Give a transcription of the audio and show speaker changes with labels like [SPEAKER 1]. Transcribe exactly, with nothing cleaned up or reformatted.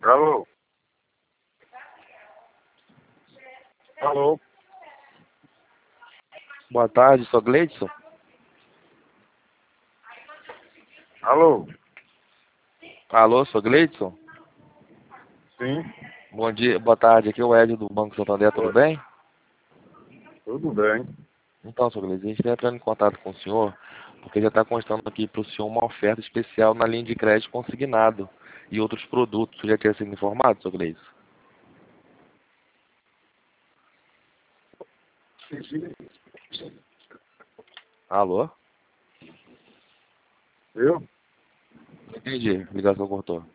[SPEAKER 1] Alô? Alô?
[SPEAKER 2] Boa tarde, sou Gleidson.
[SPEAKER 1] Alô?
[SPEAKER 2] Alô, sou Gleidson.
[SPEAKER 1] Sim,
[SPEAKER 2] Bom dia, boa tarde, aqui é o Hélio do Banco Santander, tudo
[SPEAKER 1] oi.
[SPEAKER 2] bem?
[SPEAKER 1] Tudo bem.
[SPEAKER 2] Então, seu Gleidson, a gente está entrando em contato com o senhor, porque já está constando aqui para o senhor uma oferta especial na linha de crédito consignado e outros produtos. Você já tinha sido informado, seu Gleidson? Alô?
[SPEAKER 1] Eu?
[SPEAKER 2] Entendi, a ligação cortou.